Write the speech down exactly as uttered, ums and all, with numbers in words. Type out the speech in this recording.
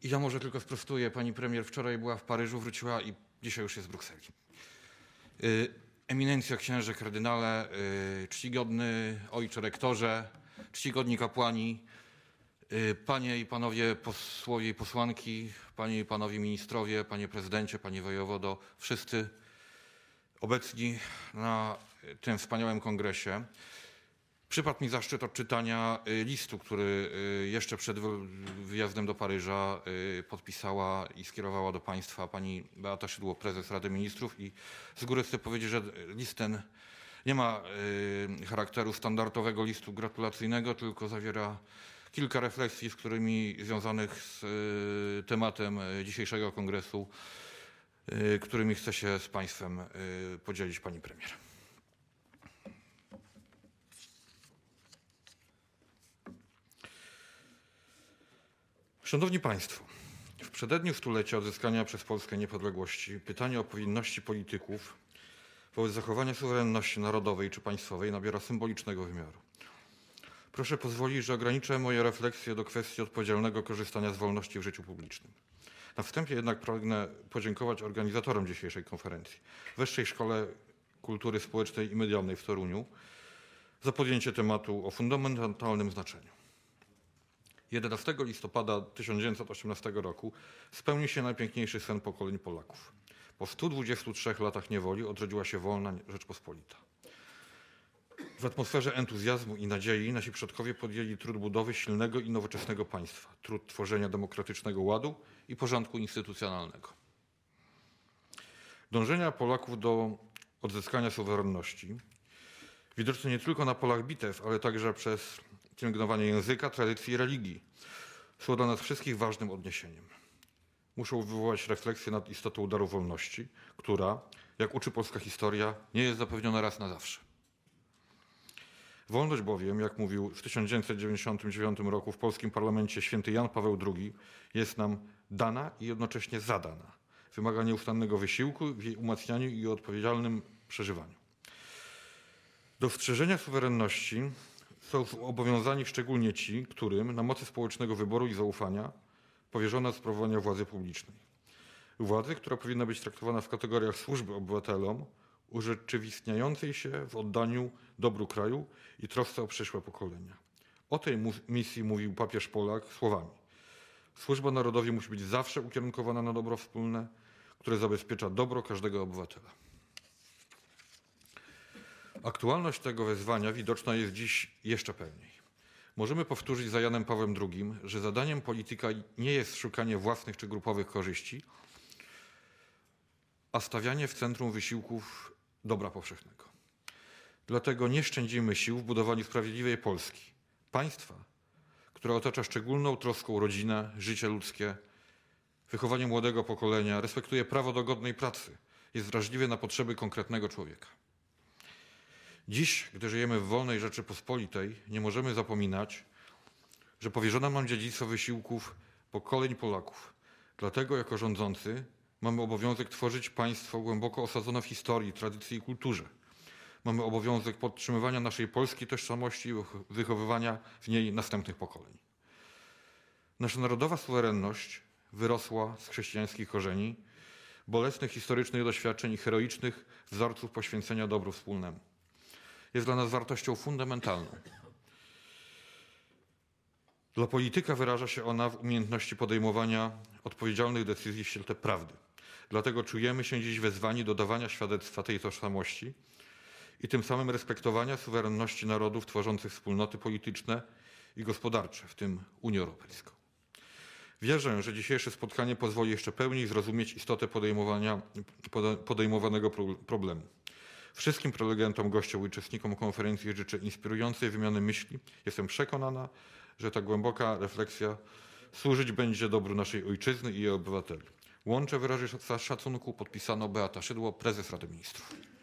I ja może tylko sprostuję. Pani premier wczoraj była w Paryżu, wróciła i dzisiaj już jest w Brukseli. Eminencjo, księże, kardynale, czcigodny ojcze rektorze, czcigodni kapłani, panie i panowie posłowie i posłanki, panie i panowie ministrowie, panie prezydencie, panie wojewodo, wszyscy obecni na tym wspaniałym kongresie. Przypadł mi zaszczyt odczytania listu, który jeszcze przed wyjazdem do Paryża podpisała i skierowała do państwa pani Beata Szydło, prezes Rady Ministrów. I z góry chcę powiedzieć, że list ten nie ma charakteru standardowego listu gratulacyjnego, tylko zawiera kilka refleksji, z którymi związanych z tematem dzisiejszego kongresu, którymi chcę się z państwem podzielić, pani premier. Szanowni Państwo, w przededniu stulecia odzyskania przez Polskę niepodległości pytanie o powinności polityków wobec zachowania suwerenności narodowej czy państwowej nabiera symbolicznego wymiaru. Proszę pozwolić, że ograniczę moje refleksje do kwestii odpowiedzialnego korzystania z wolności w życiu publicznym. Na wstępie jednak pragnę podziękować organizatorom dzisiejszej konferencji, Wyższej Szkole Kultury Społecznej i Medialnej w Toruniu, za podjęcie tematu o fundamentalnym znaczeniu. jedenastego listopada tysiąc dziewięćset osiemnastego roku spełni się najpiękniejszy sen pokoleń Polaków. Po stu dwudziestu trzech latach niewoli odrodziła się wolna Rzeczpospolita. W atmosferze entuzjazmu i nadziei nasi przodkowie podjęli trud budowy silnego i nowoczesnego państwa, trud tworzenia demokratycznego ładu i porządku instytucjonalnego. Dążenia Polaków do odzyskania suwerenności widoczne nie tylko na polach bitew, ale także przez pielęgnowanie języka, tradycji i religii są dla nas wszystkich ważnym odniesieniem. Muszą wywołać refleksję nad istotą daru wolności, która, jak uczy polska historia, nie jest zapewniona raz na zawsze. Wolność bowiem, jak mówił w tysiąc dziewięćset dziewięćdziesiątym dziewiątym roku w polskim parlamencie święty Jan Paweł drugi, jest nam dana i jednocześnie zadana. Wymaga nieustannego wysiłku w jej umacnianiu i odpowiedzialnym przeżywaniu. Do strzeżenia suwerenności są zobowiązani szczególnie ci, którym na mocy społecznego wyboru i zaufania powierzono sprawowanie władzy publicznej. Władzy, która powinna być traktowana w kategoriach służby obywatelom, urzeczywistniającej się w oddaniu dobru kraju i trosce o przyszłe pokolenia. O tej misji mówił papież Polak słowami: służba narodowi musi być zawsze ukierunkowana na dobro wspólne, które zabezpiecza dobro każdego obywatela. Aktualność tego wezwania widoczna jest dziś jeszcze pełniej. Możemy powtórzyć za Janem Pawłem drugim, że zadaniem polityka nie jest szukanie własnych czy grupowych korzyści, a stawianie w centrum wysiłków dobra powszechnego. Dlatego nie szczędzimy sił w budowaniu sprawiedliwej Polski, państwa, które otacza szczególną troską rodzinę, życie ludzkie, wychowanie młodego pokolenia, respektuje prawo do godnej pracy, jest wrażliwe na potrzeby konkretnego człowieka. Dziś, gdy żyjemy w wolnej Rzeczypospolitej, nie możemy zapominać, że powierzono nam dziedzictwo wysiłków pokoleń Polaków. Dlatego jako rządzący mamy obowiązek tworzyć państwo głęboko osadzone w historii, tradycji i kulturze. Mamy obowiązek podtrzymywania naszej polskiej tożsamości i wychowywania w niej następnych pokoleń. Nasza narodowa suwerenność wyrosła z chrześcijańskich korzeni, bolesnych historycznych doświadczeń i heroicznych wzorców poświęcenia dobru wspólnemu. Jest dla nas wartością fundamentalną. Dla polityka wyraża się ona w umiejętności podejmowania odpowiedzialnych decyzji w świetle prawdy. Dlatego czujemy się dziś wezwani do dawania świadectwa tej tożsamości i tym samym respektowania suwerenności narodów tworzących wspólnoty polityczne i gospodarcze, w tym Unię Europejską. Wierzę, że dzisiejsze spotkanie pozwoli jeszcze pełniej zrozumieć istotę podejmowania, podejmowanego problemu. Wszystkim prelegentom, gościom i uczestnikom konferencji życzę inspirującej wymiany myśli. Jestem przekonana, że ta głęboka refleksja służyć będzie dobru naszej ojczyzny i jej obywateli. Łączę wyrazy szacunku. Podpisano Beata Szydło, prezes Rady Ministrów.